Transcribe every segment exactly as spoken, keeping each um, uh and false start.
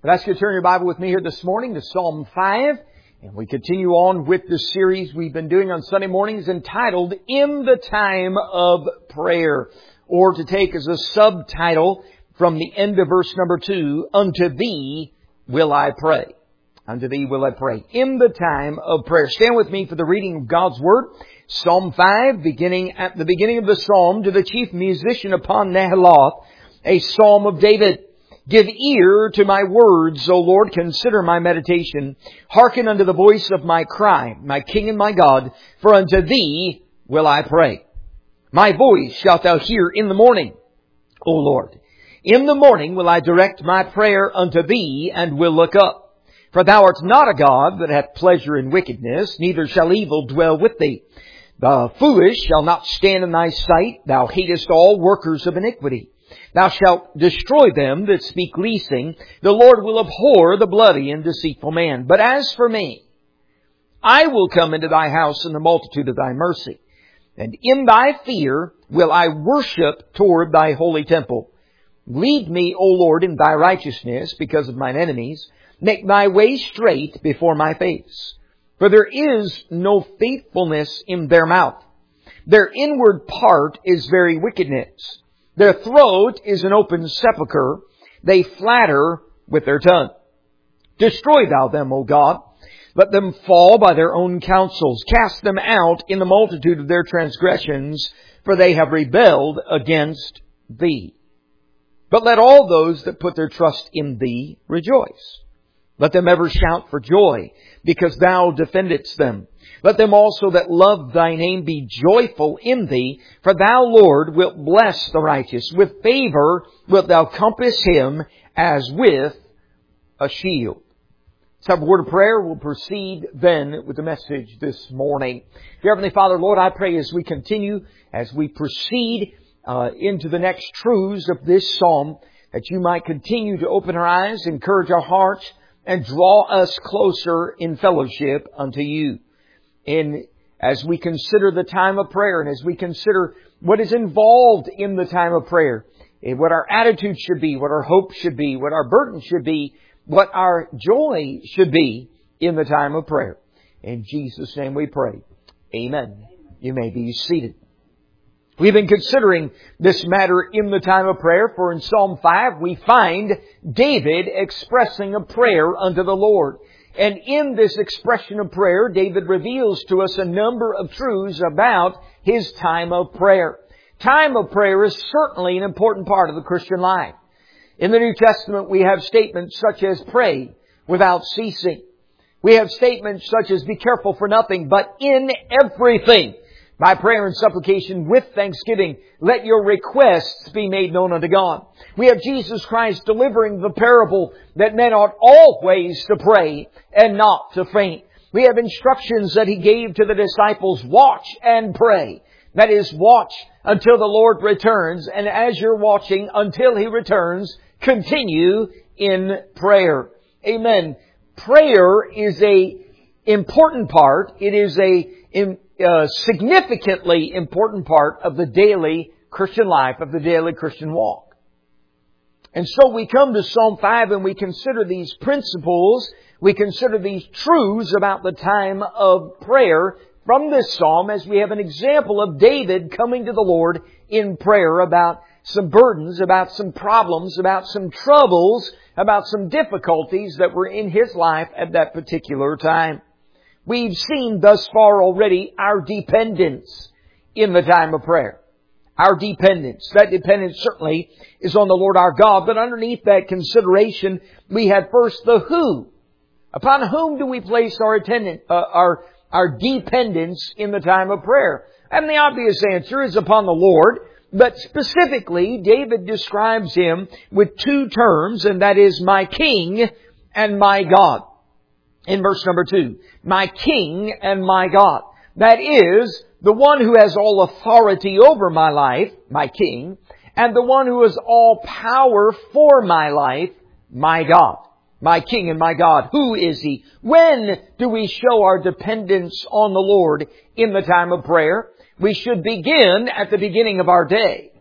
I'd ask you to turn your Bible with me here this morning to Psalm five. And we continue on with the series we've been doing on Sunday mornings entitled, In the Time of Prayer. Or to take as a subtitle from the end of verse number two, Unto Thee will I pray. Unto Thee will I pray. In the time of prayer. Stand with me for the reading of God's Word. Psalm five, beginning at the beginning of the Psalm, to the chief musician upon Nahaloth, a Psalm of David. Give ear to my words, O Lord, consider my meditation. Hearken unto the voice of my cry, my King and my God, for unto Thee will I pray. My voice shalt Thou hear in the morning, O Lord. In the morning will I direct my prayer unto Thee, and will look up. For Thou art not a God that hath pleasure in wickedness, neither shall evil dwell with Thee. The foolish shall not stand in Thy sight. Thou hatest all workers of iniquity. Thou shalt destroy them that speak leasing. The Lord will abhor the bloody and deceitful man. But as for me, I will come into Thy house in the multitude of Thy mercy. And in Thy fear will I worship toward Thy holy temple. Lead me, O Lord, in Thy righteousness because of mine enemies. Make Thy way straight before my face. For there is no faithfulness in their mouth. Their inward part is very wickedness. Their throat is an open sepulchre. They flatter with their tongue. Destroy Thou them, O God. Let them fall by their own counsels. Cast them out in the multitude of their transgressions, for they have rebelled against Thee. But let all those that put their trust in Thee rejoice. Let them ever shout for joy, because Thou defendest them. Let them also that love Thy name be joyful in Thee, for Thou, Lord, wilt bless the righteous. With favor wilt Thou compass him as with a shield. Let's have a word of prayer. We'll proceed then with the message this morning. Dear Heavenly Father, Lord, I pray as we continue, as we proceed uh, into the next truths of this psalm, that You might continue to open our eyes, encourage our hearts, and draw us closer in fellowship unto You. And as we consider the time of prayer, and as we consider what is involved in the time of prayer, and what our attitude should be, what our hope should be, what our burden should be, what our joy should be in the time of prayer. In Jesus' name we pray. Amen. You may be seated. We've been considering this matter in the time of prayer, for in Psalm five we find David expressing a prayer unto the Lord. And in this expression of prayer, David reveals to us a number of truths about his time of prayer. Time of prayer is certainly an important part of the Christian life. In the New Testament, we have statements such as pray without ceasing. We have statements such as be careful for nothing, but in everything, by prayer and supplication with thanksgiving, let your requests be made known unto God. We have Jesus Christ delivering the parable that men ought always to pray and not to faint. We have instructions that He gave to the disciples, watch and pray. That is, watch until the Lord returns, and as you're watching until He returns, continue in prayer. Amen. Prayer is a important part. It is a Uh, significantly important part of the daily Christian life, of the daily Christian walk. And so we come to Psalm five and we consider these principles, we consider these truths about the time of prayer from this psalm as we have an example of David coming to the Lord in prayer about some burdens, about some problems, about some troubles, about some difficulties that were in his life at that particular time. We've seen thus far already our dependence in the time of prayer. Our dependence. That dependence certainly is on the Lord our God. But underneath that consideration, we had first the who. Upon whom do we place our attendant, uh, our, our dependence in the time of prayer? And the obvious answer is upon the Lord. But specifically, David describes Him with two terms, and that is my King and my God. In verse number two, my King and my God. That is, the one who has all authority over my life, my King, and the one who has all power for my life, my God. My King and my God. Who is He? When do we show our dependence on the Lord in the time of prayer? We should begin at the beginning of our day.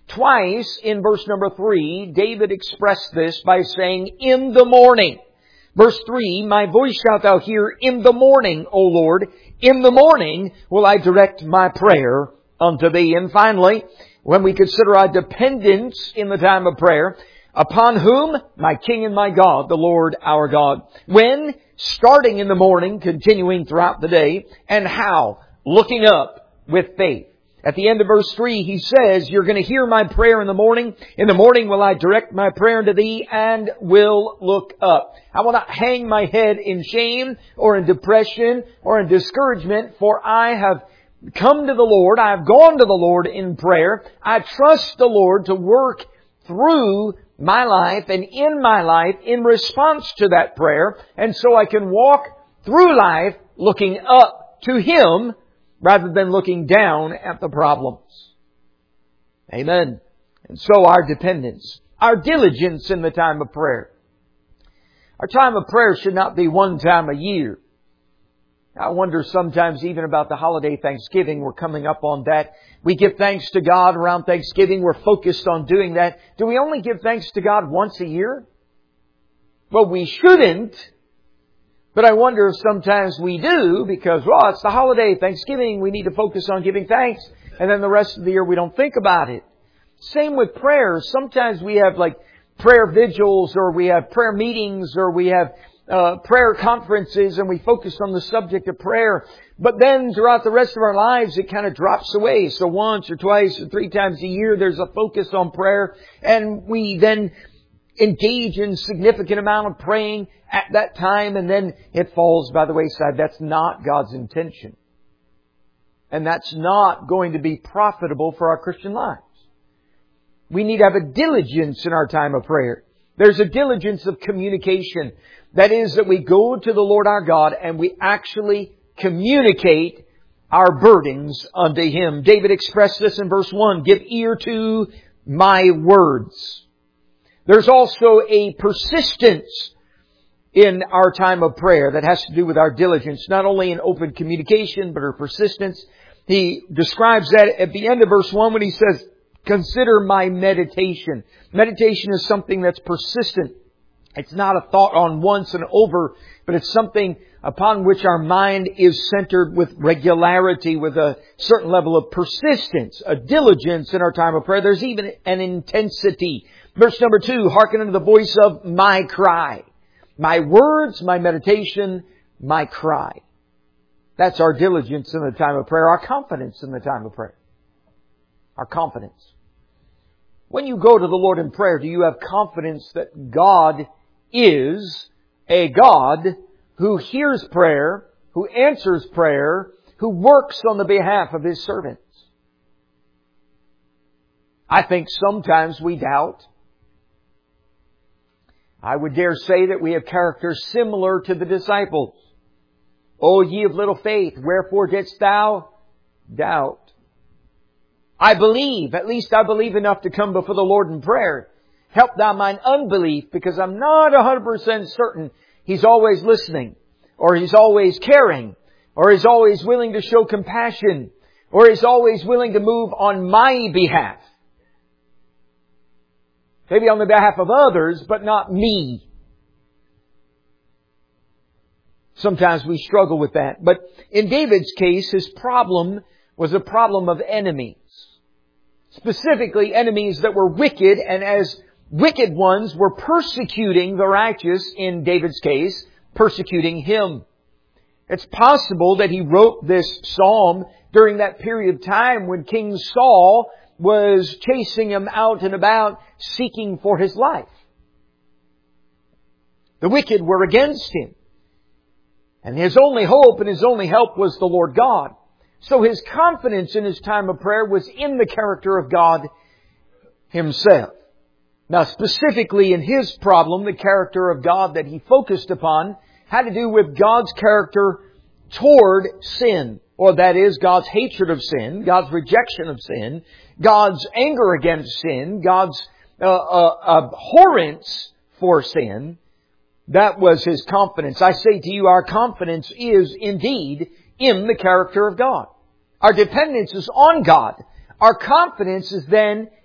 Twice in verse number three, David expressed this by saying, in the morning. Verse three, my voice shalt thou hear in the morning, O Lord. In the morning will I direct my prayer unto thee. And finally, when we consider our dependence in the time of prayer, upon whom? My King and my God, the Lord our God. When? Starting in the morning, continuing throughout the day. And how? Looking up with faith. At the end of verse three, he says, you're going to hear my prayer in the morning. In the morning will I direct my prayer unto thee and will look up. I will not hang my head in shame or in depression or in discouragement, for I have come to the Lord. I have gone to the Lord in prayer. I trust the Lord to work through my life and in my life in response to that prayer. And so I can walk through life looking up to Him rather than looking down at the problems. Amen. And so our dependence, our diligence in the time of prayer. Our time of prayer should not be one time a year. I wonder sometimes even about the holiday Thanksgiving. We're coming up on that. We give thanks to God around Thanksgiving. We're focused on doing that. Do we only give thanks to God once a year? Well, we shouldn't. But I wonder if sometimes we do because, well, it's the holiday, Thanksgiving, we need to focus on giving thanks. And then the rest of the year we don't think about it. Same with prayer. Sometimes we have like prayer vigils or we have prayer meetings or we have uh, prayer conferences and we focus on the subject of prayer. But then throughout the rest of our lives it kind of drops away. So once or twice or three times a year there's a focus on prayer and we then engage in significant amount of praying at that time and then it falls by the wayside. That's not God's intention. And that's not going to be profitable for our Christian lives. We need to have a diligence in our time of prayer. There's a diligence of communication. That is that we go to the Lord our God and we actually communicate our burdens unto Him. David expressed this in verse one. Give ear to my words. There's also a persistence in our time of prayer that has to do with our diligence, not only in open communication, but our persistence. He describes that at the end of verse one when he says, consider my meditation. Meditation is something that's persistent. It's not a thought on once and over, but it's something upon which our mind is centered with regularity, with a certain level of persistence, a diligence in our time of prayer. There's even an intensity. Verse number two, hearken unto the voice of my cry. My words, my meditation, my cry. That's our diligence in the time of prayer, our confidence in the time of prayer. Our confidence. When you go to the Lord in prayer, do you have confidence that God is a God who hears prayer, who answers prayer, who works on the behalf of His servants? I think sometimes we doubt. I would dare say that we have characters similar to the disciples. O ye of little faith, wherefore didst thou doubt? I believe, at least I believe enough to come before the Lord in prayer. Help thou mine unbelief, because I'm not one hundred percent certain He's always listening, or He's always caring, or He's always willing to show compassion, or He's always willing to move on my behalf. Maybe on the behalf of others, but not me. Sometimes we struggle with that. But in David's case, his problem was a problem of enemies. Specifically, enemies that were wicked, and as wicked ones were persecuting the righteous, in David's case, persecuting him. It's possible that he wrote this psalm during that period of time when King Saul was chasing him out and about, seeking for his life. The wicked were against him. And his only hope and his only help was the Lord God. So his confidence in his time of prayer was in the character of God Himself. Now, specifically in his problem, the character of God that he focused upon had to do with God's character toward sin. Or that is, God's hatred of sin, God's rejection of sin, God's anger against sin, God's uh, uh, abhorrence for sin. That was his confidence. I say to you, our confidence is indeed in the character of God. Our dependence is on God. Our confidence is then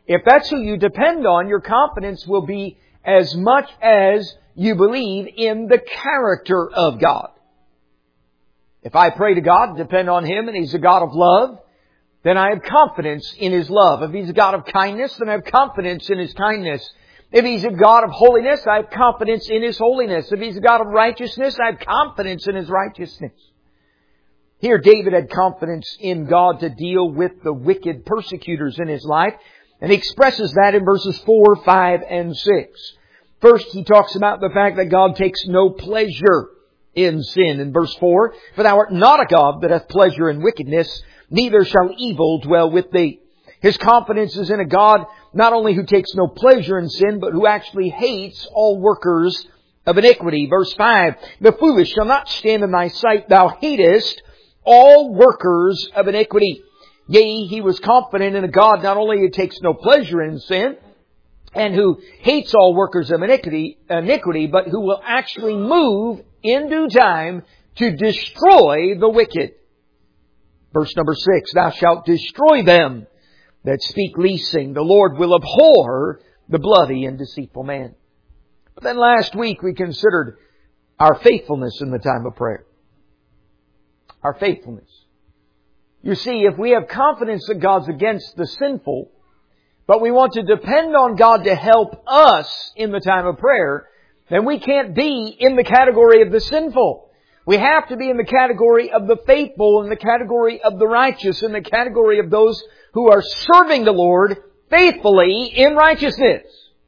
If that's who you depend on, your confidence will be as much as you believe in the character of God. If I pray to God, depend on Him, and He's a God of love, then I have confidence in His love. If He's a God of kindness, then I have confidence in His kindness. If He's a God of holiness, I have confidence in His holiness. If He's a God of righteousness, I have confidence in His righteousness. Here, David had confidence in God to deal with the wicked persecutors in his life, and he expresses that in verses four, five, and six. First, he talks about the fact that God takes no pleasure in sin. In verse four, "For thou art not a God that hath pleasure in wickedness, neither shall evil dwell with thee." His confidence is in a God not only who takes no pleasure in sin, but who actually hates all workers of iniquity. Verse five, "The foolish shall not stand in thy sight. Thou hatest all workers of iniquity." Yea, he was confident in a God not only who takes no pleasure in sin, and who hates all workers of iniquity, iniquity, but who will actually move in due time to destroy the wicked. Verse number six, "Thou shalt destroy them that speak leasing. The Lord will abhor the bloody and deceitful man." But then last week we considered our faithfulness in the time of prayer. Our faithfulness. You see, if we have confidence that God's against the sinful, but we want to depend on God to help us in the time of prayer, then we can't be in the category of the sinful. We have to be in the category of the faithful, in the category of the righteous, in the category of those who are serving the Lord faithfully in righteousness.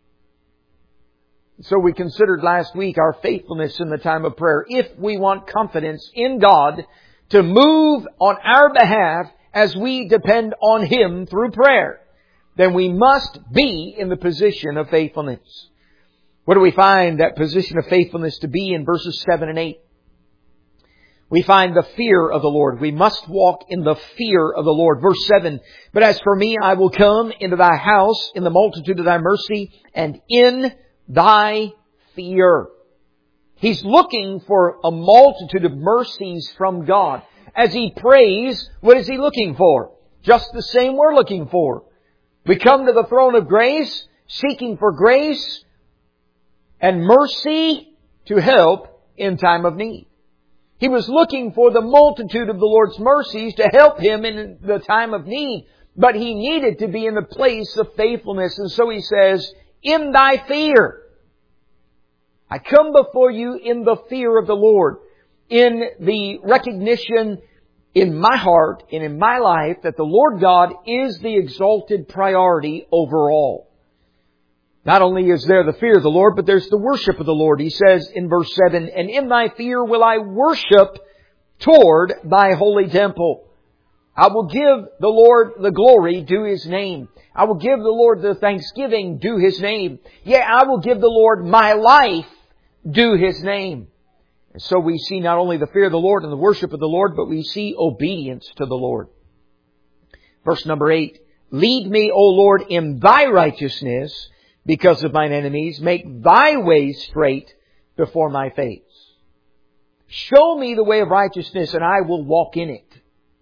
So we considered last week our faithfulness in the time of prayer. If we want confidence in God to move on our behalf as we depend on Him through prayer, then we must be in the position of faithfulness. What do we find that position of faithfulness to be in verses seven and eight? We find the fear of the Lord. We must walk in the fear of the Lord. Verse seven, "But as for me, I will come into thy house in the multitude of thy mercy and in thy fear." He's looking for a multitude of mercies from God. As he prays, what is he looking for? Just the same we're looking for. We come to the throne of grace, seeking for grace and mercy to help in time of need. He was looking for the multitude of the Lord's mercies to help him in the time of need. But he needed to be in the place of faithfulness. And so he says, "In thy fear." I come before you in the fear of the Lord, in the recognition in my heart and in my life that the Lord God is the exalted priority over all. Not only is there the fear of the Lord, but there's the worship of the Lord. He says in verse seven, "And in thy fear will I worship toward thy holy temple." I will give the Lord the glory due His name. I will give the Lord the thanksgiving due His name. Yea, I will give the Lord my life due His name. And so we see not only the fear of the Lord and the worship of the Lord, but we see obedience to the Lord. Verse number eight, "Lead me, O Lord, in thy righteousness because of mine enemies. Make thy ways straight before my face." Show me the way of righteousness and I will walk in it.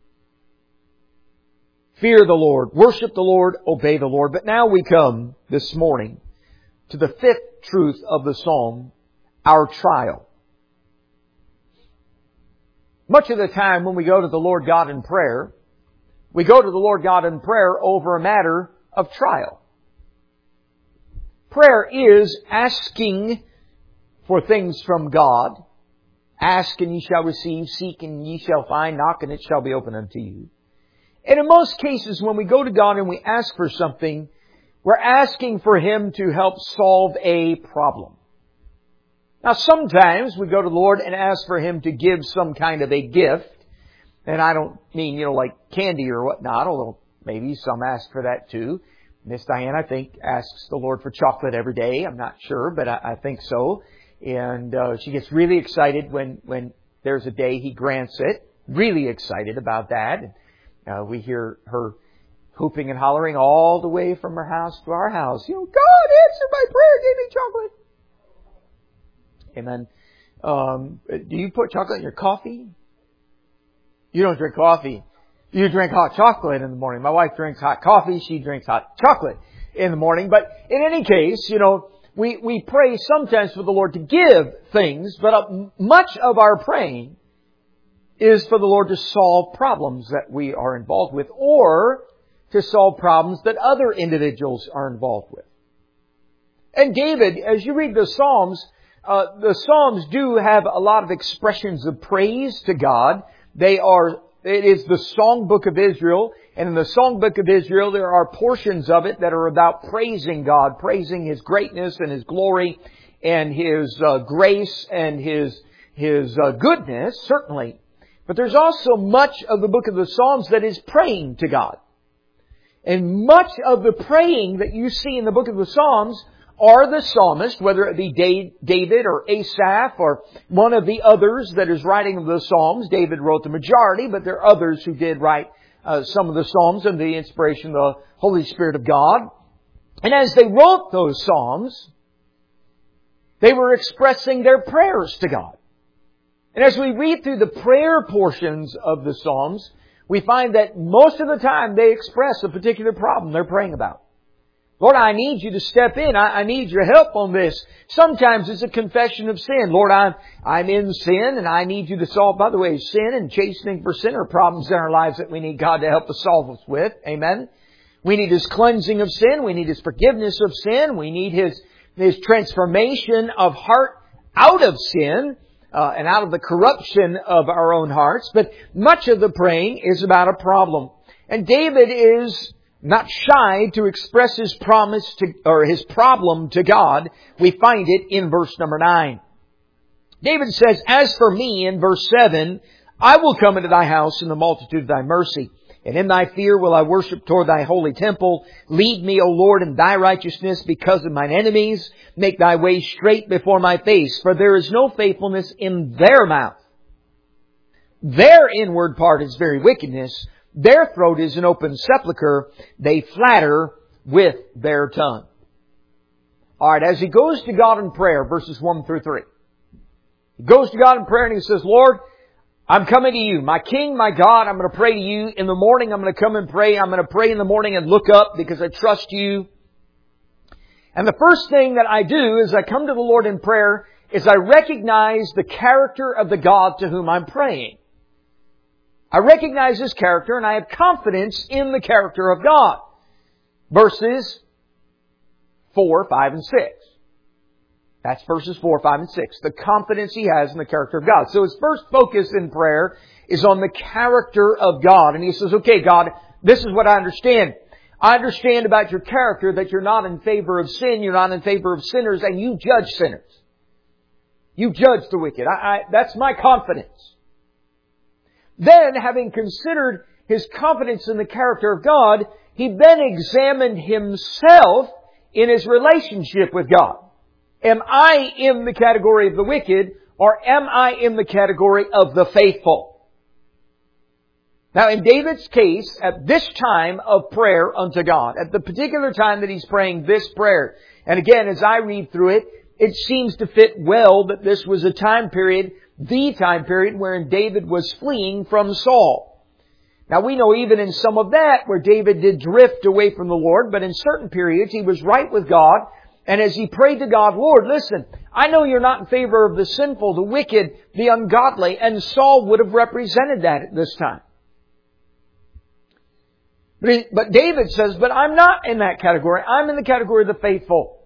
Fear the Lord, worship the Lord, obey the Lord. But now we come this morning to the fifth truth of the psalm, our trial. Much of the time when we go to the Lord God in prayer, we go to the Lord God in prayer over a matter of trial. Prayer is asking for things from God. Ask and ye shall receive, seek and ye shall find, knock and it shall be opened unto you. And in most cases when we go to God and we ask for something, we're asking for Him to help solve a problem. Now sometimes we go to the Lord and ask for Him to give some kind of a gift. And I don't mean, you know, like candy or whatnot, although maybe some ask for that too. Miss Diane, I think, asks the Lord for chocolate every day. I'm not sure, but I, I think so. And uh, she gets really excited when, when there's a day He grants it. Really excited about that. Uh, we hear her hooping and hollering all the way from her house to our house. You know, God answered my prayer, gave me chocolate. Amen. Um, do you put chocolate in your coffee? You don't drink coffee. You drink hot chocolate in the morning. My wife drinks hot coffee. She drinks hot chocolate. in the morning. But in any case, you know, we, we pray sometimes for the Lord to give things, but uh, much of our praying is for the Lord to solve problems that we are involved with, or to solve problems that other individuals are involved with. And David, as you read the Psalms, uh, the Psalms do have a lot of expressions of praise to God. They are, it is the songbook of Israel, and in the songbook of Israel there are portions of it that are about praising God, praising His greatness and His glory and His uh, grace and His, His uh, goodness, certainly. But there's also much of the book of the Psalms that is praying to God. And much of the praying that you see in the book of the Psalms are the psalmist, whether it be David or Asaph or one of the others that is writing the Psalms. David wrote the majority, but there are others who did write uh, some of the Psalms under the inspiration of the Holy Spirit of God. And as they wrote those Psalms, they were expressing their prayers to God. And as we read through the prayer portions of the Psalms, we find that most of the time they express a particular problem they're praying about. Lord, I need you to step in. I, I need your help on this. Sometimes it's a confession of sin. Lord, I'm, I'm in sin and I need you to solve. By the way, sin and chastening for sin are problems in our lives that we need God to help us solve us with. Amen. We need His cleansing of sin. We need His forgiveness of sin. We need His, His transformation of heart out of sin uh, and out of the corruption of our own hearts. But much of the praying is about a problem. And David is not shy to express his promise to, or his problem to God. We find it in verse number nine. David says, "As for me," in verse seven, "I will come into thy house in the multitude of thy mercy. And in thy fear will I worship toward thy holy temple. Lead me, O Lord, in thy righteousness because of mine enemies. Make thy way straight before my face. For there is no faithfulness in their mouth. Their inward part is very wickedness. Their throat is an open sepulchre. They flatter with their tongue." Alright, as he goes to God in prayer, verses one through three. He goes to God in prayer and he says, "Lord, I'm coming to you. My King, my God, I'm going to pray to you. In the morning, I'm going to come and pray. I'm going to pray in the morning and look up because I trust you." And the first thing that I do as I come to the Lord in prayer is I recognize the character of the God to whom I'm praying. I recognize His character and I have confidence in the character of God. Verses four, five, and six. That's verses four, five, and six. The confidence he has in the character of God. So his first focus in prayer is on the character of God. And he says, "Okay, God, this is what I understand. I understand about your character that you're not in favor of sin, you're not in favor of sinners, and you judge sinners. You judge the wicked. I, I, that's my confidence." Then, having considered his confidence in the character of God, he then examined himself in his relationship with God. Am I in the category of the wicked, or am I in the category of the faithful? Now, in David's case, at this time of prayer unto God, at the particular time that he's praying this prayer, and again, as I read through it, it seems to fit well that this was a time period, the time period wherein David was fleeing from Saul. Now, we know even in some of that where David did drift away from the Lord, but in certain periods he was right with God. And as he prayed to God, "Lord, listen, I know you're not in favor of the sinful, the wicked, the ungodly," and Saul would have represented that at this time. But, he, but David says, "But I'm not in that category. I'm in the category of the faithful.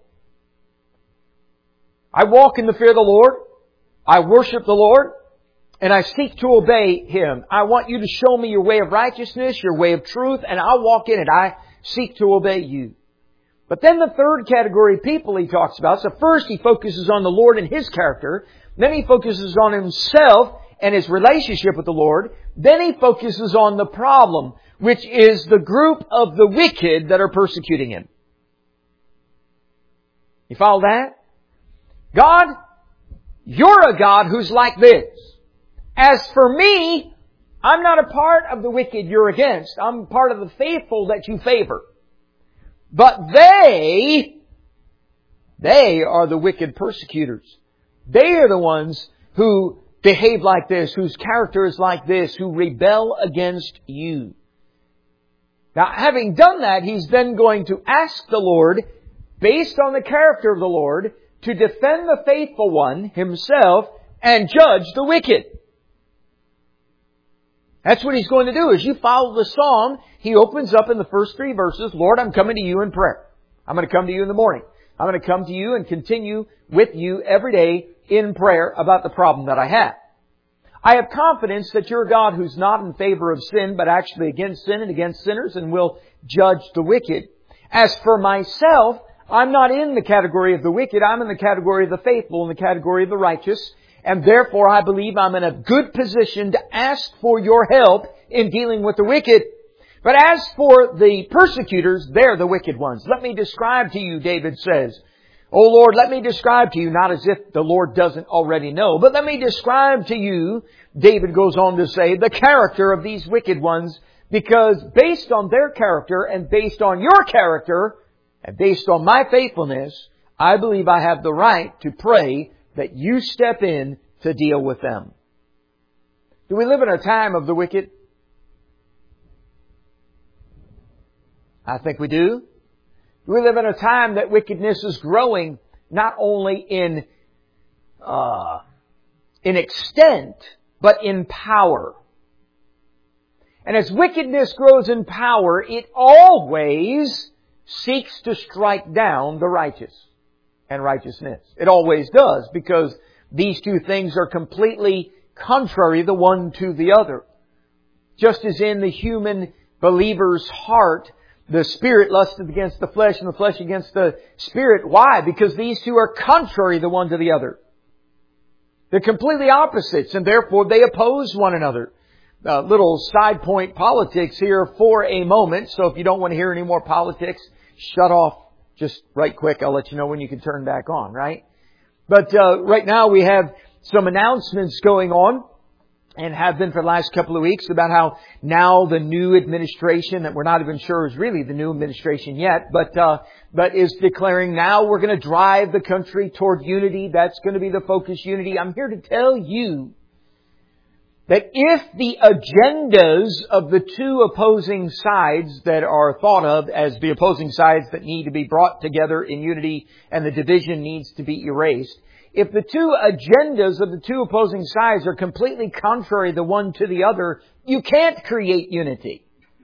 I walk in the fear of the Lord. I worship the Lord. And I seek to obey Him. I want you to show me your way of righteousness, your way of truth, and I'll walk in it. I seek to obey you." But then the third category of people he talks about. So first he focuses on the Lord and His character. Then he focuses on himself and his relationship with the Lord. Then he focuses on the problem, which is the group of the wicked that are persecuting him. You follow that? God, you're a God who's like this. As for me, I'm not a part of the wicked you're against. I'm part of the faithful that you favor. But they, they are the wicked persecutors. They are the ones who behave like this, whose character is like this, who rebel against you. Now, having done that, he's then going to ask the Lord, based on the character of the Lord, to defend the faithful one himself and judge the wicked. That's what he's going to do. As you follow the psalm, he opens up in the first three verses, Lord, I'm coming to you in prayer. I'm going to come to you in the morning. I'm going to come to you and continue with you every day in prayer about the problem that I have. I have confidence that you're a God who's not in favor of sin, but actually against sin and against sinners, and will judge the wicked. As for myself, I'm not in the category of the wicked. I'm in the category of the faithful, in the category of the righteous. And therefore, I believe I'm in a good position to ask for your help in dealing with the wicked. But as for the persecutors, they're the wicked ones. Let me describe to you, David says. Oh Lord, let me describe to you, not as if the Lord doesn't already know, but let me describe to you, David goes on to say, the character of these wicked ones, because based on their character and based on your character and based on my faithfulness, I believe I have the right to pray that you step in to deal with them. Do we live in a time of the wicked? I think we do. We live in a time that wickedness is growing not only in uh, in extent, but in power. And as wickedness grows in power, it always seeks to strike down the righteous and righteousness. It always does, because these two things are completely contrary the one to the other. Just as in the human believer's heart, the spirit lusteth against the flesh and the flesh against the spirit. Why? Because these two are contrary the one to the other. They're completely opposites, and therefore they oppose one another. Uh, little side point politics here for a moment. So if you don't want to hear any more politics, shut off just right quick. I'll let you know when you can turn back on, right? But uh, right now we have some announcements going on, and have been for the last couple of weeks, about how now the new administration, that we're not even sure is really the new administration yet, but uh, but is declaring now we're going to drive the country toward unity. That's going to be the focus, unity. I'm here to tell you that if the agendas of the two opposing sides that are thought of as the opposing sides that need to be brought together in unity and the division needs to be erased, if the two agendas of the two opposing sides are completely contrary the one to the other, you can't create unity.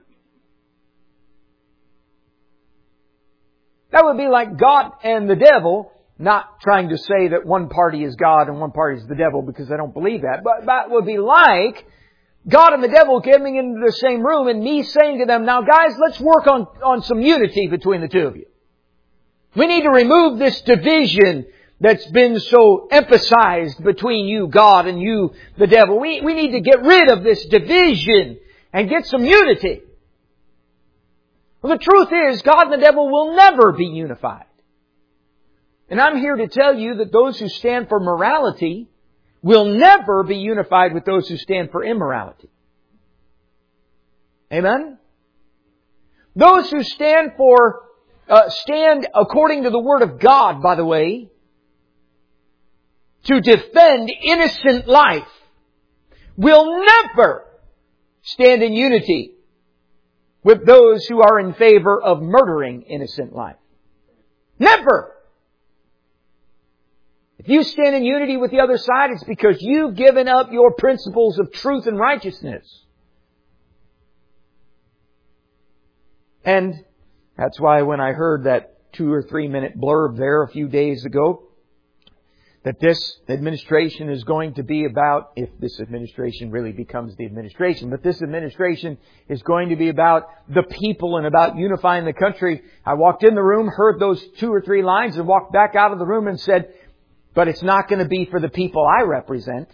That would be like God and the devil, not trying to say that one party is God and one party is the devil, because I don't believe that. But that would be like God and the devil coming into the same room and me saying to them, now guys, let's work on, on some unity between the two of you. We need to remove this division that's been so emphasized between you, God, and you, the devil. We, we need to get rid of this division and get some unity. Well, the truth is, God and the devil will never be unified. And I'm here to tell you that those who stand for morality will never be unified with those who stand for immorality. Amen? Those who stand for, uh, stand according to the Word of God, by the way, to defend innocent life, will never stand in unity with those who are in favor of murdering innocent life. Never! If you stand in unity with the other side, it's because you've given up your principles of truth and righteousness. And that's why when I heard that two or three minute blurb there a few days ago, that this administration is going to be about, if this administration really becomes the administration, but this administration is going to be about the people and about unifying the country. I walked in the room, heard those two or three lines, and walked back out of the room and said, but it's not going to be for the people I represent.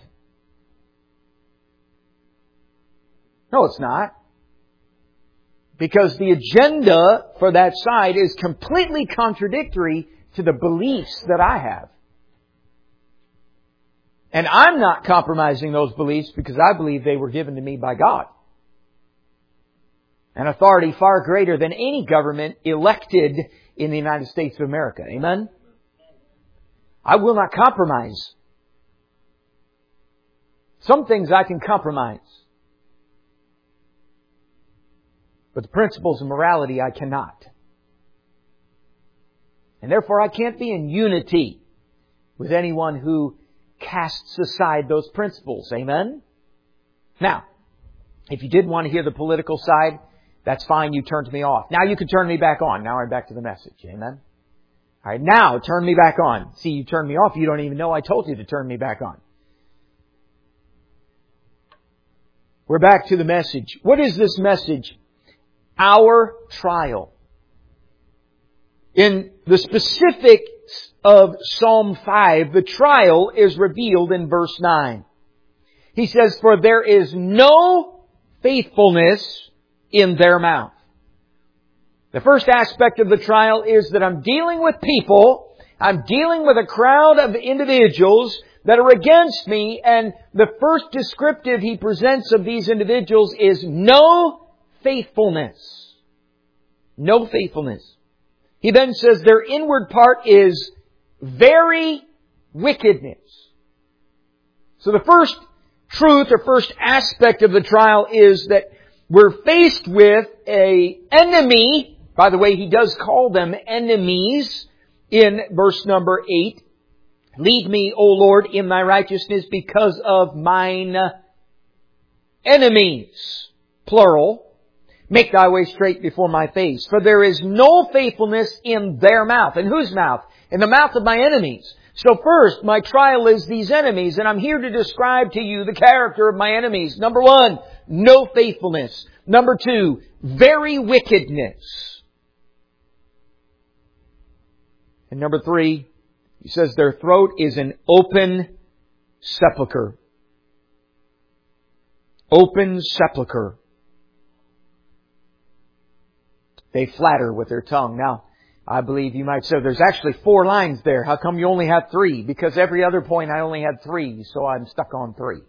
No, it's not. Because the agenda for that side is completely contradictory to the beliefs that I have. And I'm not compromising those beliefs because I believe they were given to me by God. An authority far greater than any government elected in the United States of America. Amen? I will not compromise. Some things I can compromise. But the principles of morality I cannot. And therefore I can't be in unity with anyone who casts aside those principles. Amen? Now, if you did want to hear the political side, that's fine. You turned me off. Now you can turn me back on. Now I'm back to the message. Amen? All right, now turn me back on. See, you turned me off. You don't even know I told you to turn me back on. We're back to the message. What is this message? Our trial. In the specifics of Psalm five, the trial is revealed in verse nine. He says, "For there is no faithfulness in their mouth." The first aspect of the trial is that I'm dealing with people, I'm dealing with a crowd of individuals that are against me, and the first descriptive he presents of these individuals is no faithfulness. No faithfulness. He then says their inward part is very wickedness. So the first truth or first aspect of the trial is that we're faced with a enemy. By the way, he does call them enemies in verse number eight. "Lead me, O Lord, in thy righteousness because of mine enemies." Plural. "Make thy way straight before my face. For there is no faithfulness in their mouth." In whose mouth? In the mouth of my enemies. So first, my trial is these enemies, and I'm here to describe to you the character of my enemies. Number one, no faithfulness. Number two, very wickedness. And number three, he says their throat is an open sepulcher. Open sepulcher. They flatter with their tongue. Now, I believe you might say there's actually four lines there. How come you only have three? Because every other point I only had three, so I'm stuck on three.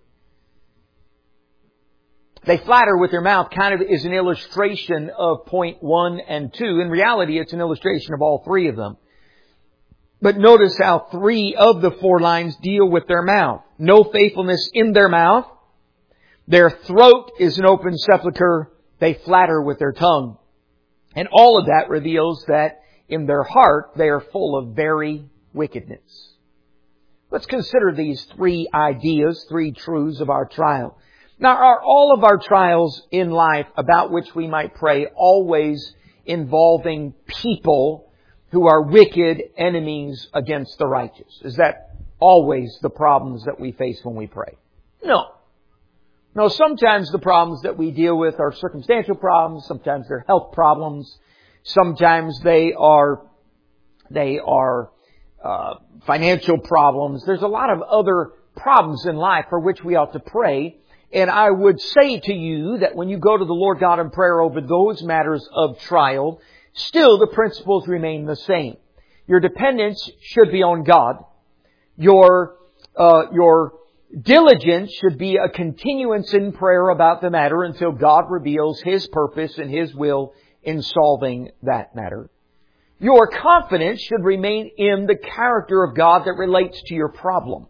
They flatter with their mouth kind of is an illustration of point one and two. In reality, it's an illustration of all three of them. But notice how three of the four lines deal with their mouth. No faithfulness in their mouth. Their throat is an open sepulcher. They flatter with their tongue. And all of that reveals that in their heart they are full of very wickedness. Let's consider these three ideas, three truths of our trial. Now, are all of our trials in life about which we might pray always involving people who are wicked enemies against the righteous? Is that always the problems that we face when we pray? No. No, sometimes the problems that we deal with are circumstantial problems. Sometimes they're health problems. Sometimes they are, they are, uh, financial problems. There's a lot of other problems in life for which we ought to pray. And I would say to you that when you go to the Lord God in prayer over those matters of trial, still the principles remain the same. Your dependence should be on God. Your, uh, your diligence should be a continuance in prayer about the matter until God reveals His purpose and His will in solving that matter. Your confidence should remain in the character of God that relates to your problem.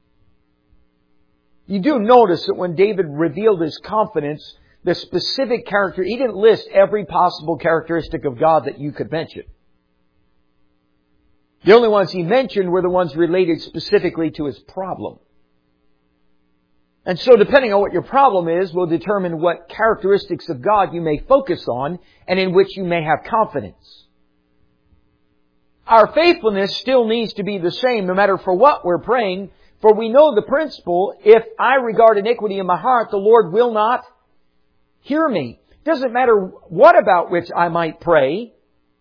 You do notice that when David revealed his confidence, the specific character, he didn't list every possible characteristic of God that you could mention. The only ones he mentioned were the ones related specifically to his problem. And so depending on what your problem is will determine what characteristics of God you may focus on and in which you may have confidence. Our faithfulness still needs to be the same no matter for what we're praying, for we know the principle, if I regard iniquity in my heart, the Lord will not hear me. It doesn't matter what about which I might pray.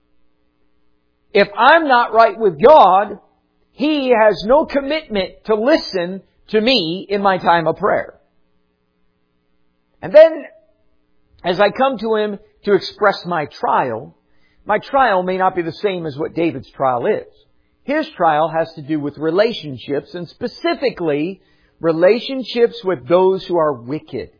If I'm not right with God, He has no commitment to listen to me in my time of prayer. And then, as I come to Him to express my trial, my trial may not be the same as what David's trial is. His trial has to do with relationships, and specifically relationships with those who are wicked.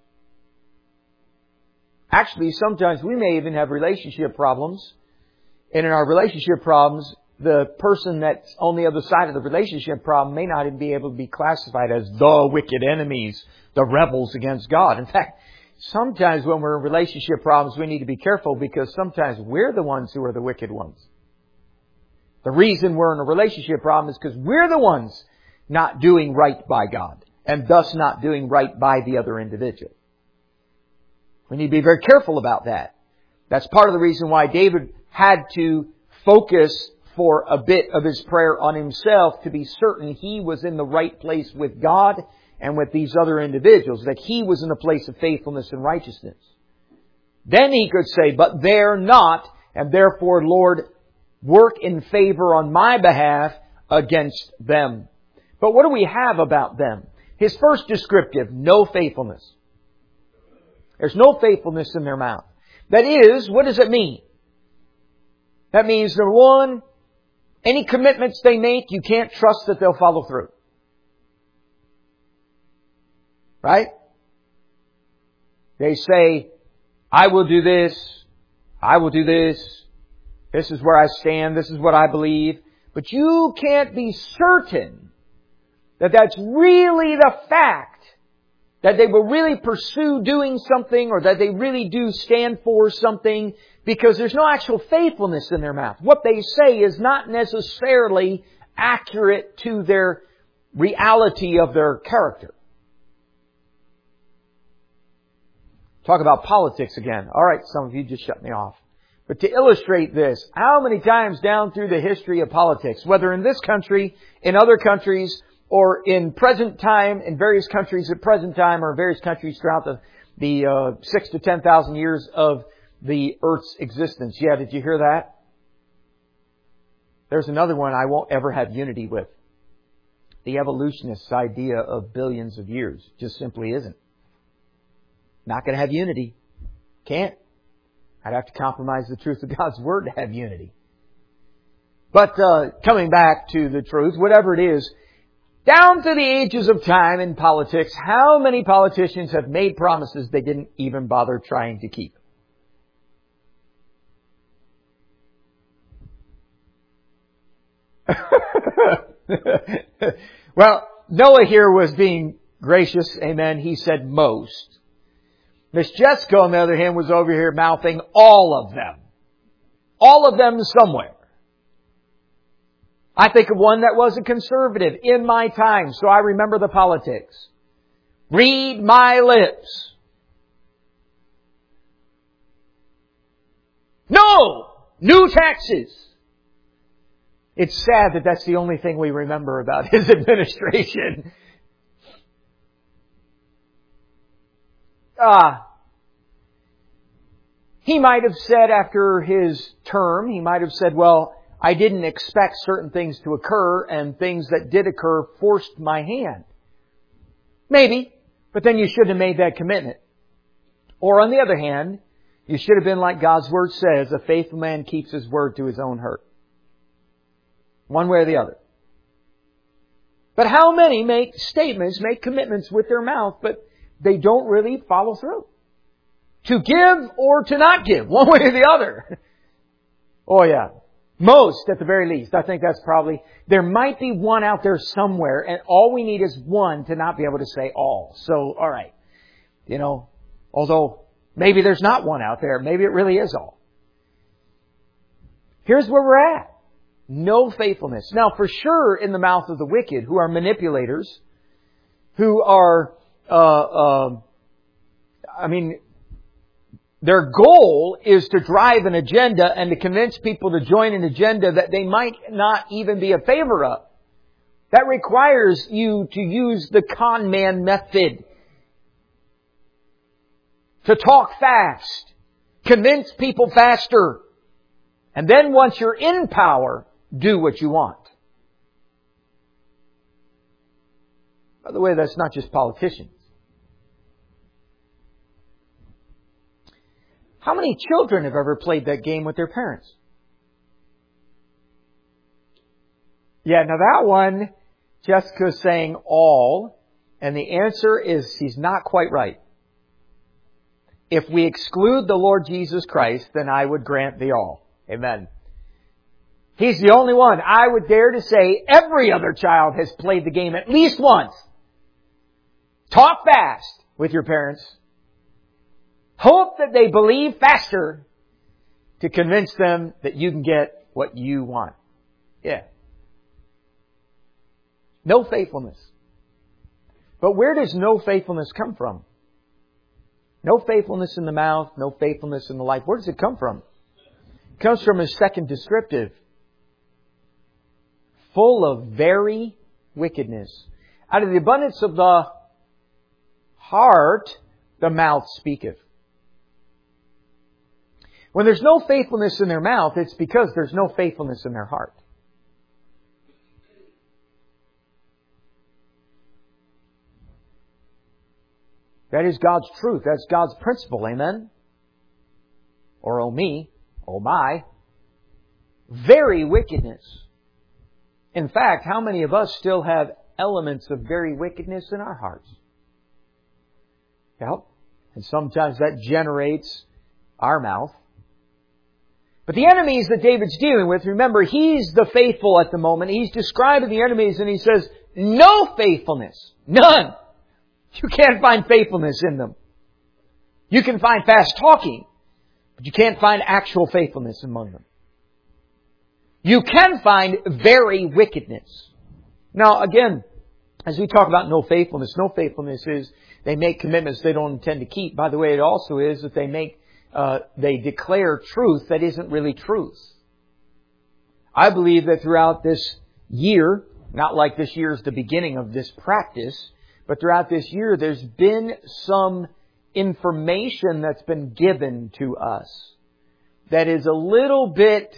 Actually, sometimes we may even have relationship problems, and in our relationship problems, the person that's on the other side of the relationship problem may not even be able to be classified as the wicked enemies, the rebels against God. In fact, sometimes when we're in relationship problems, we need to be careful because sometimes we're the ones who are the wicked ones. The reason we're in a relationship problem is because we're the ones not doing right by God and thus not doing right by the other individual. We need to be very careful about that. That's part of the reason why David had to focus for a bit of his prayer on himself to be certain he was in the right place with God and with these other individuals, that he was in a place of faithfulness and righteousness. Then he could say, but they're not, and therefore, Lord, work in favor on my behalf against them. But what do we have about them? His first descriptive, no faithfulness. There's no faithfulness in their mouth. That is, what does it mean? That means, number one, any commitments they make, you can't trust that they'll follow through. Right? They say, I will do this. I will do this. This is where I stand. This is what I believe. But you can't be certain that that's really the fact, that they will really pursue doing something or that they really do stand for something, because there's no actual faithfulness in their mouth. What they say is not necessarily accurate to their reality of their character. Talk about politics again. All right, some of you just shut me off. But to illustrate this, how many times down through the history of politics, whether in this country, in other countries, or in present time, in various countries at present time, or various countries throughout the, the uh, six to ten thousand years of the Earth's existence. Yeah, did you hear that? There's another one I won't ever have unity with. The evolutionists' idea of billions of years just simply isn't. Not going to have unity. Can't. I'd have to compromise the truth of God's Word to have unity. But uh, coming back to the truth, whatever it is, down through the ages of time in politics, how many politicians have made promises they didn't even bother trying to keep? Well, Noah here was being gracious. Amen. He said most. Miss Jessica, on the other hand, was over here mouthing all of them. All of them somewhere. I think of one that was a conservative in my time, so I remember the politics. Read my lips. No! New taxes! It's sad that that's the only thing we remember about his administration. Ah. He might have said after his term, he might have said, well, I didn't expect certain things to occur, and things that did occur forced my hand. Maybe, but then you shouldn't have made that commitment. Or on the other hand, you should have been like God's Word says, a faithful man keeps his word to his own hurt. One way or the other. But how many make statements, make commitments with their mouth, but they don't really follow through? To give or to not give, one way or the other. Oh yeah. Most, at the very least. I think that's probably, there might be one out there somewhere, and all we need is one to not be able to say all. So, alright. You know, although maybe there's not one out there. Maybe it really is all. Here's where we're at. No faithfulness. Now, for sure, in the mouth of the wicked, who are manipulators, who are, uh, uh, I mean, their goal is to drive an agenda and to convince people to join an agenda that they might not even be in favor of. That requires you to use the con man method. To talk fast. Convince people faster. And then once you're in power, do what you want. By the way, that's not just politicians. How many children have ever played that game with their parents? Yeah, now that one, Jessica's saying all, and the answer is she's not quite right. If we exclude the Lord Jesus Christ, then I would grant the all. Amen. He's the only one. I would dare to say every other child has played the game at least once. Talk fast with your parents. Hope that they believe faster to convince them that you can get what you want. Yeah. No faithfulness. But where does no faithfulness come from? No faithfulness in the mouth, no faithfulness in the life. Where does it come from? It comes from His second descriptive. Full of very wickedness. Out of the abundance of the heart, the mouth speaketh. When there's no faithfulness in their mouth, it's because there's no faithfulness in their heart. That is God's truth. That's God's principle. Amen? Or oh me, oh my. Very wickedness. In fact, how many of us still have elements of very wickedness in our hearts? Well, and sometimes that generates our mouth. But the enemies that David's dealing with, remember, he's the faithful at the moment. He's describing the enemies and he says, no faithfulness. None. You can't find faithfulness in them. You can find fast talking, but you can't find actual faithfulness among them. You can find very wickedness. Now, again, as we talk about no faithfulness, no faithfulness is they make commitments they don't intend to keep. By the way, it also is that they make, uh, they declare truth that isn't really truth. I believe that throughout this year, not like this year is the beginning of this practice, but throughout this year, there's been some information that's been given to us that is a little bit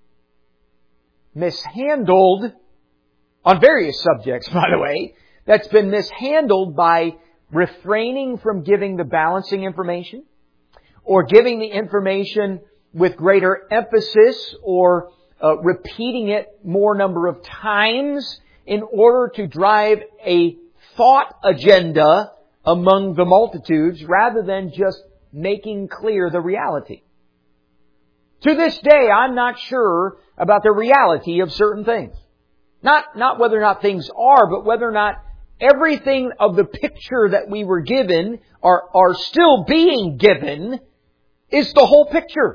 mishandled on various subjects, by the way, that's been mishandled by refraining from giving the balancing information or giving the information with greater emphasis or uh, repeating it more number of times in order to drive a thought agenda among the multitudes rather than just making clear the reality. To this day, I'm not sure about the reality of certain things. Not, not whether or not things are, but whether or not everything of the picture that we were given or are still being given is the whole picture.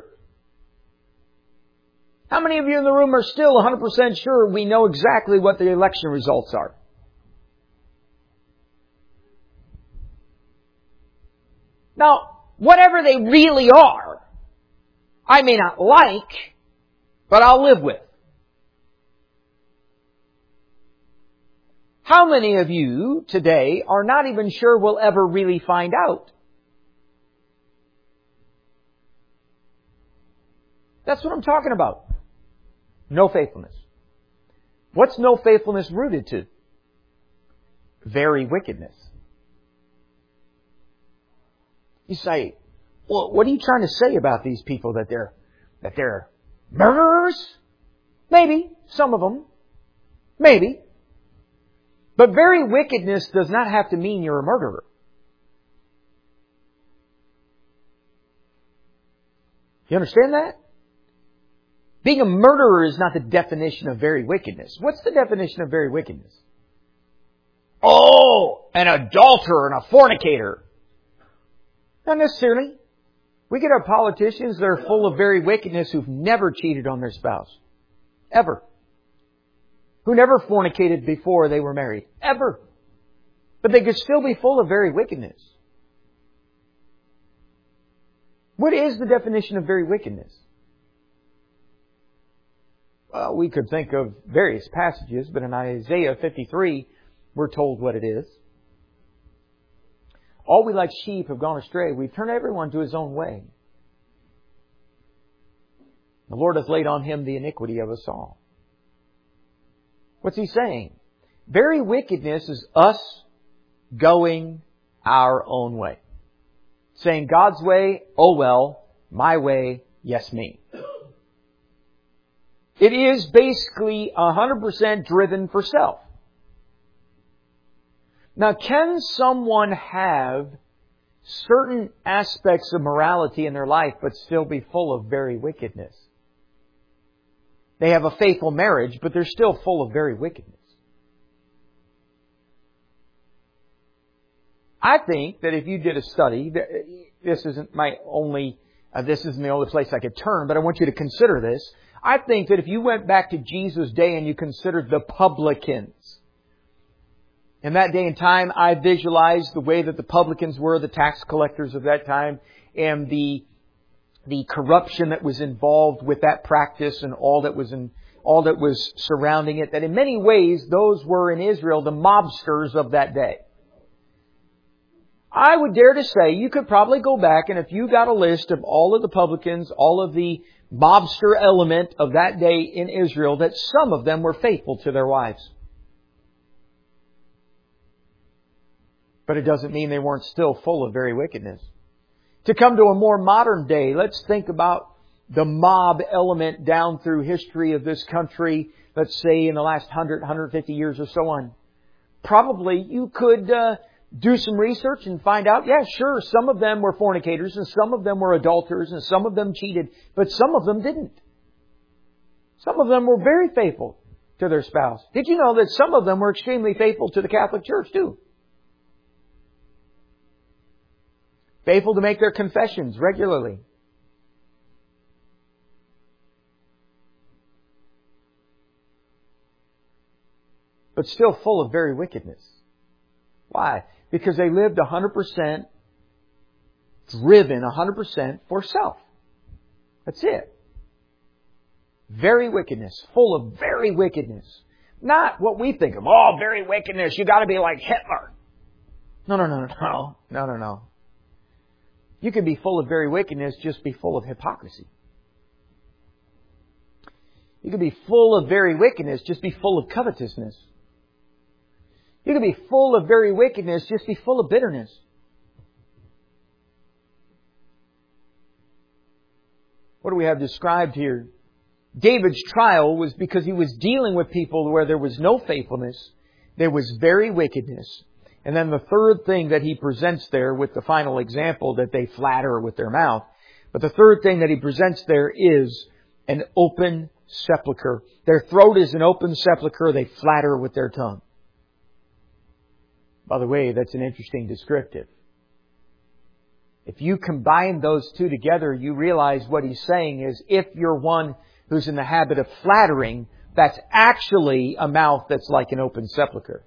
How many of you in the room are still one hundred percent sure we know exactly what the election results are? Now, whatever they really are, I may not like, but I'll live with. How many of you today are not even sure we'll ever really find out? That's what I'm talking about. No faithfulness. What's no faithfulness rooted to? Very wickedness. You say, well, what are you trying to say about these people? That they're, that they're murderers? Maybe. Some of them. Maybe. But very wickedness does not have to mean you're a murderer. You understand that? Being a murderer is not the definition of very wickedness. What's the definition of very wickedness? Oh, an adulterer and a fornicator. Not necessarily. We get our politicians that are full of very wickedness who've never cheated on their spouse. Ever. Who never fornicated before they were married. Ever. But they could still be full of very wickedness. What is the definition of very wickedness? Well, we could think of various passages, but in Isaiah fifty-three, we're told what it is. All we like sheep have gone astray. We've turned everyone to his own way. The Lord hath laid on him the iniquity of us all. What's he saying? Very wickedness is us going our own way. Saying God's way, oh well, my way, yes me. It is basically one hundred percent driven for self. Now, can someone have certain aspects of morality in their life but still be full of very wickedness? They have a faithful marriage, but they're still full of very wickedness. I think that if you did a study, this isn't my only, uh, this isn't the only place I could turn, but I want you to consider this. I think that if you went back to Jesus' day and you considered the publicans, in that day and time, I visualized the way that the publicans were, the tax collectors of that time, and the the corruption that was involved with that practice and all that was in, all that was surrounding it. That in many ways, those were in Israel the mobsters of that day. I would dare to say you could probably go back, and if you got a list of all of the publicans, all of the mobster element of that day in Israel, that some of them were faithful to their wives. But it doesn't mean they weren't still full of very wickedness. To come to a more modern day, let's think about the mob element down through history of this country, let's say in the last one hundred, one hundred fifty years or so on. Probably you could uh, do some research and find out, yeah, sure, some of them were fornicators and some of them were adulterers and some of them cheated, but some of them didn't. Some of them were very faithful to their spouse. Did you know that some of them were extremely faithful to the Catholic Church too? Faithful to make their confessions regularly. But still full of very wickedness. Why? Because they lived one hundred percent driven, one hundred percent for self. That's it. Very wickedness. Full of very wickedness. Not what we think of. Oh, very wickedness. You got to be like Hitler. No, no, no, no. No, no, no. You can be full of very wickedness, just be full of hypocrisy. You can be full of very wickedness, just be full of covetousness. You can be full of very wickedness, just be full of bitterness. What do we have described here? David's trial was because he was dealing with people where there was no faithfulness, there was very wickedness. And then the third thing that he presents there with the final example that they flatter with their mouth. But the third thing that he presents there is an open sepulcher. Their throat is an open sepulcher. They flatter with their tongue. By the way, that's an interesting descriptive. If you combine those two together, you realize what he's saying is if you're one who's in the habit of flattering, that's actually a mouth that's like an open sepulcher.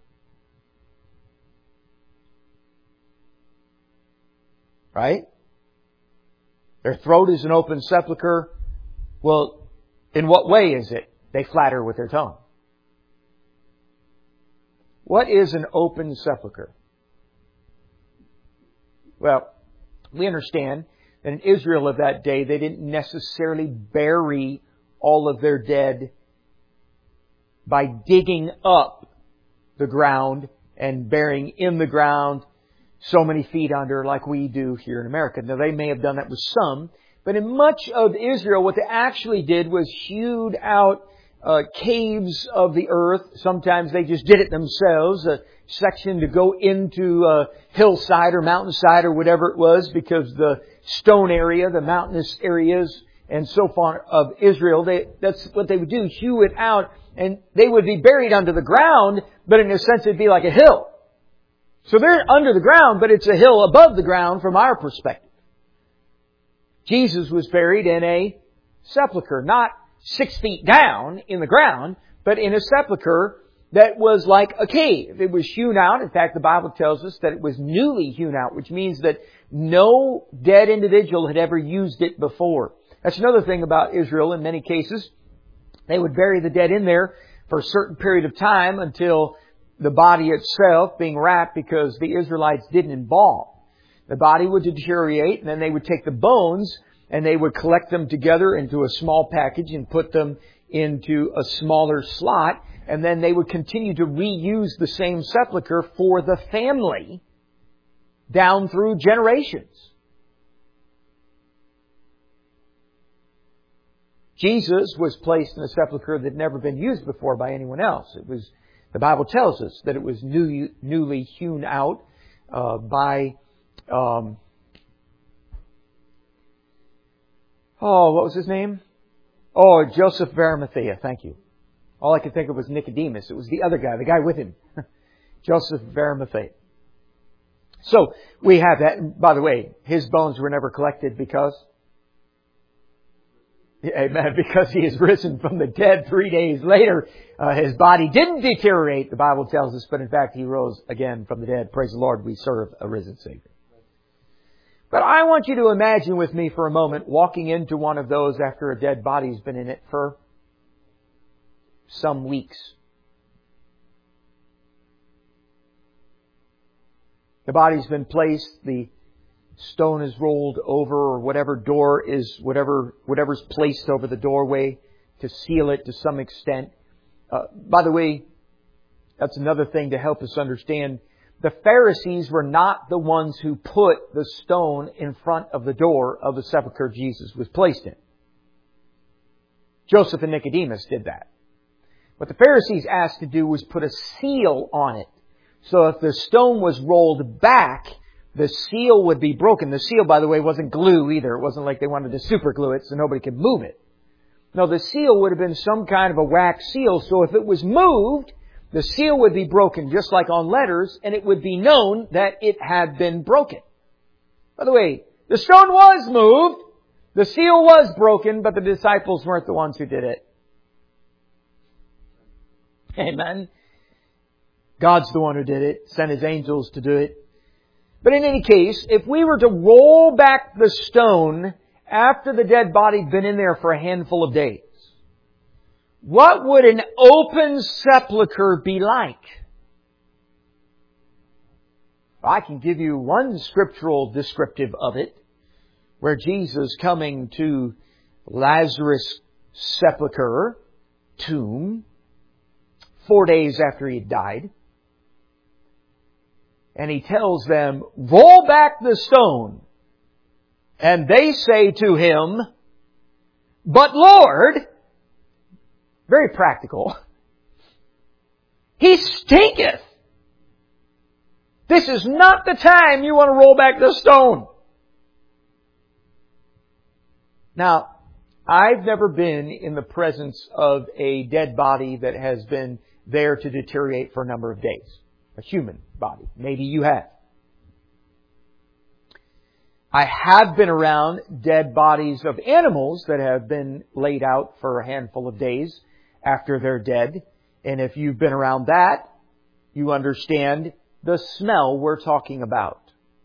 Right? Their throat is an open sepulcher. Well, in what way is it? They flatter with their tongue. What is an open sepulcher? Well, we understand that in Israel of that day, they didn't necessarily bury all of their dead by digging up the ground and burying in the ground so many feet under like we do here in America. Now, they may have done that with some, but in much of Israel, what they actually did was hewed out uh, caves of the earth. Sometimes they just did it themselves, a section to go into a hillside or mountainside or whatever it was, because the stone area, the mountainous areas and so far of Israel, they, that's what they would do, hew it out, and they would be buried under the ground, but in a sense it'd be like a hill. So they're under the ground, but it's a hill above the ground from our perspective. Jesus was buried in a sepulcher, not six feet down in the ground, but in a sepulcher that was like a cave. It was hewn out. In fact, the Bible tells us that it was newly hewn out, which means that no dead individual had ever used it before. That's another thing about Israel in many cases. They would bury the dead in there for a certain period of time until the body itself being wrapped, because the Israelites didn't embalm. The body would deteriorate, and then they would take the bones and they would collect them together into a small package and put them into a smaller slot, and then they would continue to reuse the same sepulcher for the family down through generations. Jesus was placed in a sepulcher that had never been used before by anyone else. It was, the Bible tells us that it was new, newly hewn out uh, by, um, oh, what was his name? Oh, Joseph of Arimathea. Thank you. All I could think of was Nicodemus. It was the other guy, the guy with him. Joseph of Arimathea. So we have that. By the way, His bones were never collected because, amen, because He is risen from the dead three days later. Uh, His body didn't deteriorate, the Bible tells us, but in fact He rose again from the dead. Praise the Lord, we serve a risen Savior. But I want you to imagine with me for a moment walking into one of those after a dead body's been in it for some weeks. The body's been placed, the stone is rolled over, or whatever door is, whatever, whatever's placed over the doorway to seal it to some extent. Uh, by the way, that's another thing to help us understand. The Pharisees were not the ones who put the stone in front of the door of the sepulchre Jesus was placed in. Joseph and Nicodemus did that. What the Pharisees asked to do was put a seal on it. So if the stone was rolled back, the seal would be broken. The seal, by the way, wasn't glue either. It wasn't like they wanted to super glue it so nobody could move it. No, the seal would have been some kind of a wax seal. So if it was moved, the seal would be broken just like on letters, and it would be known that it had been broken. By the way, the stone was moved, the seal was broken, but the disciples weren't the ones who did it. Amen. God's the one who did it, sent His angels to do it. But in any case, if we were to roll back the stone after the dead body had been in there for a handful of days, what would an open sepulchre be like? I can give you one scriptural descriptive of it, where Jesus coming to Lazarus' sepulchre, tomb, four days after he had died, and He tells them, roll back the stone. And they say to Him, but Lord, very practical, he stinketh. This is not the time you want to roll back the stone. Now, I've never been in the presence of a dead body that has been there to deteriorate for a number of days. A human body. Maybe you have. I have been around dead bodies of animals that have been laid out for a handful of days after they're dead. And if you've been around that, you understand the smell we're talking about.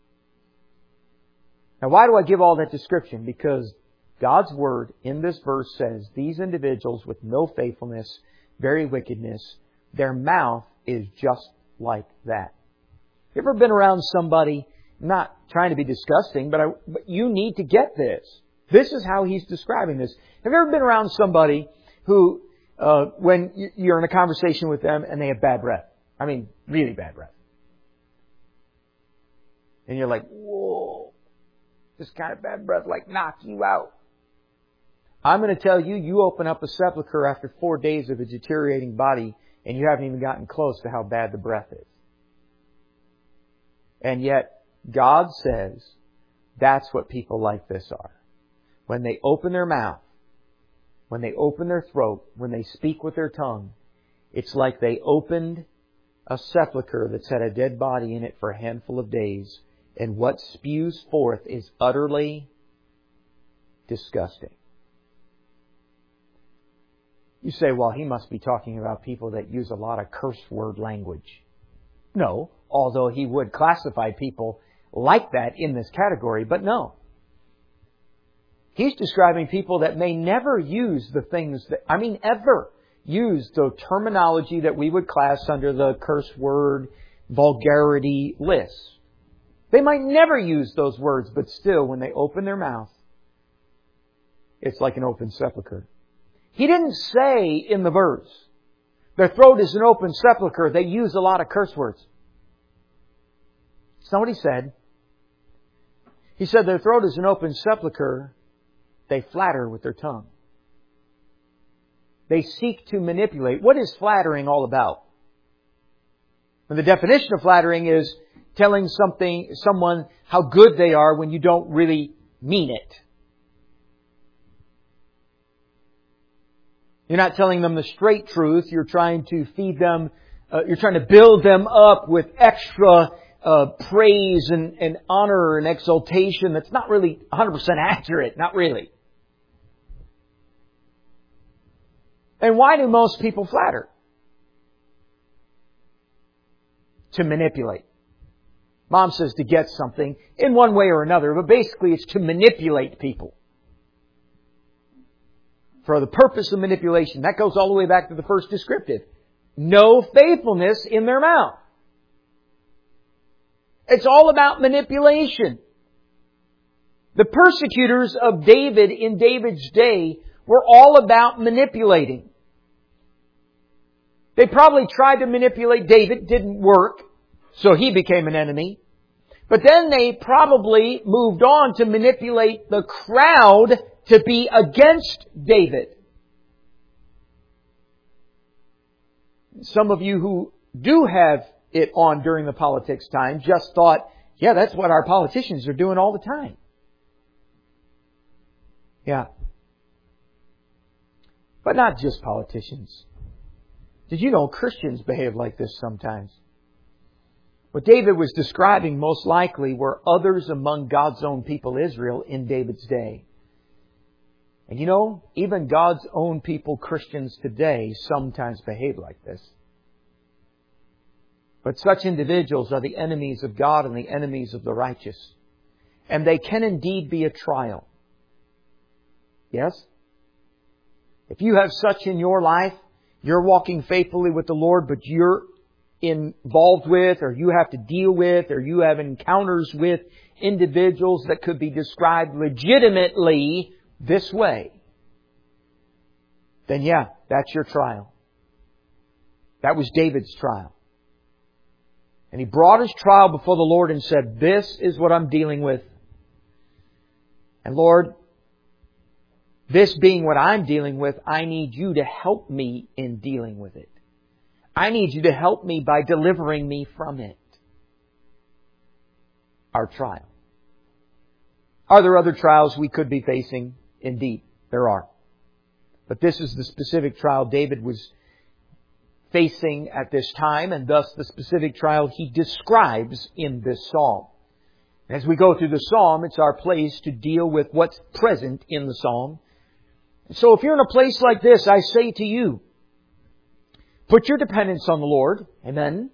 Now, why do I give all that description? Because God's Word in this verse says, these individuals with no faithfulness, very wickedness, their mouth is just like that. You ever been around somebody, not trying to be disgusting, but, I, but you need to get this. This is how he's describing this. Have you ever been around somebody who, uh, when you're in a conversation with them and they have bad breath? I mean, really bad breath. And you're like, whoa, this kind of bad breath like knocks you out. I'm going to tell you, you open up a sepulcher after four days of a deteriorating body and you haven't even gotten close to how bad the breath is. And yet, God says that's what people like this are. When they open their mouth, when they open their throat, when they speak with their tongue, it's like they opened a sepulcher that's had a dead body in it for a handful of days, and what spews forth is utterly disgusting. You say, well, he must be talking about people that use a lot of curse word language. No, although he would classify people like that in this category, but no. He's describing people that may never use the things that, I mean, ever use the terminology that we would class under the curse word vulgarity list. They might never use those words, but still, when they open their mouth, it's like an open sepulcher. He didn't say in the verse, their throat is an open sepulcher. They use a lot of curse words. It's not what he said. He said their throat is an open sepulcher. They flatter with their tongue. They seek to manipulate. What is flattering all about? And the definition of flattering is telling something, someone how good they are when you don't really mean it. You're not telling them the straight truth. You're trying to feed them. Uh, you're trying to build them up with extra uh, praise and, and honor and exaltation that's not really one hundred percent accurate. Not really. And why do most people flatter? To manipulate. Mom says to get something in one way or another, but basically it's to manipulate people. For the purpose of manipulation. That goes all the way back to the first descriptive. No faithfulness in their mouth. It's all about manipulation. The persecutors of David in David's day were all about manipulating. They probably tried to manipulate David, didn't work, so he became an enemy. But then they probably moved on to manipulate the crowd to be against David. Some of you who do have it on during the politics time just thought, yeah, that's what our politicians are doing all the time. Yeah. But not just politicians. Did you know Christians behave like this sometimes? What David was describing most likely were others among God's own people, Israel, in David's day. And you know, even God's own people, Christians today, sometimes behave like this. But such individuals are the enemies of God and the enemies of the righteous. And they can indeed be a trial. Yes? If you have such in your life, you're walking faithfully with the Lord, but you're involved with, or you have to deal with, or you have encounters with individuals that could be described legitimately this way, then yeah, that's your trial. That was David's trial. And he brought his trial before the Lord and said, this is what I'm dealing with. And Lord, this being what I'm dealing with, I need you to help me in dealing with it. I need you to help me by delivering me from it. Our trial. Are there other trials we could be facing? Indeed, there are. But this is the specific trial David was facing at this time, and thus the specific trial he describes in this psalm. As we go through the psalm, it's our place to deal with what's present in the psalm. So if you're in a place like this, I say to you, put your dependence on the Lord. Amen.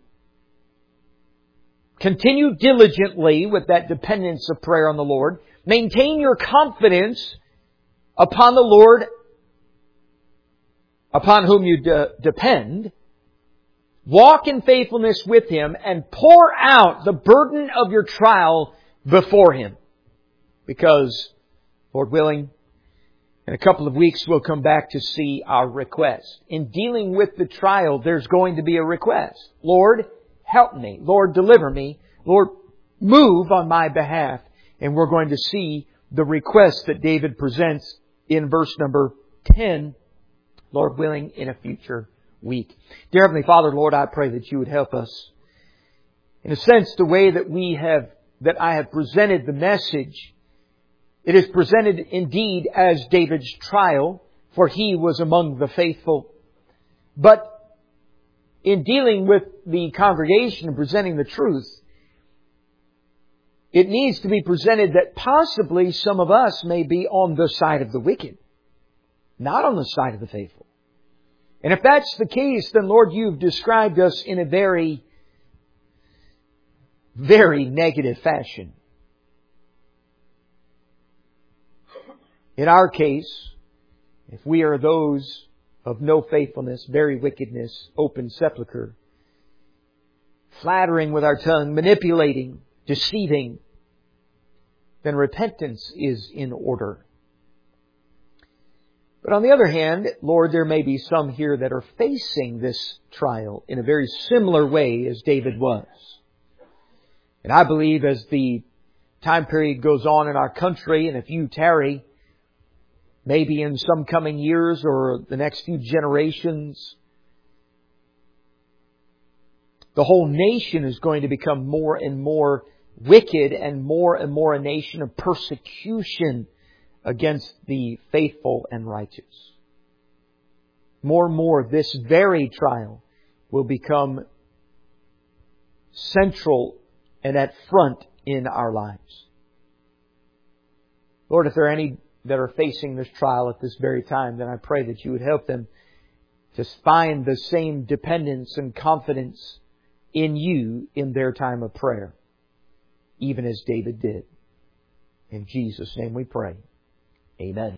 Continue diligently with that dependence of prayer on the Lord. Maintain your confidence upon the Lord, upon whom you de- depend. Walk in faithfulness with Him and pour out the burden of your trial before Him. Because, Lord willing, in a couple of weeks we'll come back to see our request. In dealing with the trial, there's going to be a request. Lord, help me. Lord, deliver me. Lord, move on my behalf. And we're going to see the request that David presents in verse number ten, Lord willing, in a future week. Dear Heavenly Father, Lord, I pray that you would help us. In a sense, the way that we have, that I have presented the message, it is presented indeed as David's trial, for he was among the faithful. But in dealing with the congregation and presenting the truth, it needs to be presented that possibly some of us may be on the side of the wicked, not on the side of the faithful. And if that's the case, then Lord, you've described us in a very, very negative fashion. In our case, if we are those of no faithfulness, very wickedness, open sepulchre, flattering with our tongue, manipulating, deceiving, then repentance is in order. But on the other hand, Lord, there may be some here that are facing this trial in a very similar way as David was. And I believe as the time period goes on in our country, and if you tarry, maybe in some coming years or the next few generations, the whole nation is going to become more and more wicked and more and more a nation of persecution against the faithful and righteous. More and more, this very trial will become central and at front in our lives. Lord, if there are any that are facing this trial at this very time, then I pray that You would help them to find the same dependence and confidence in You in their time of prayer, even as David did. In Jesus' name we pray. Amen.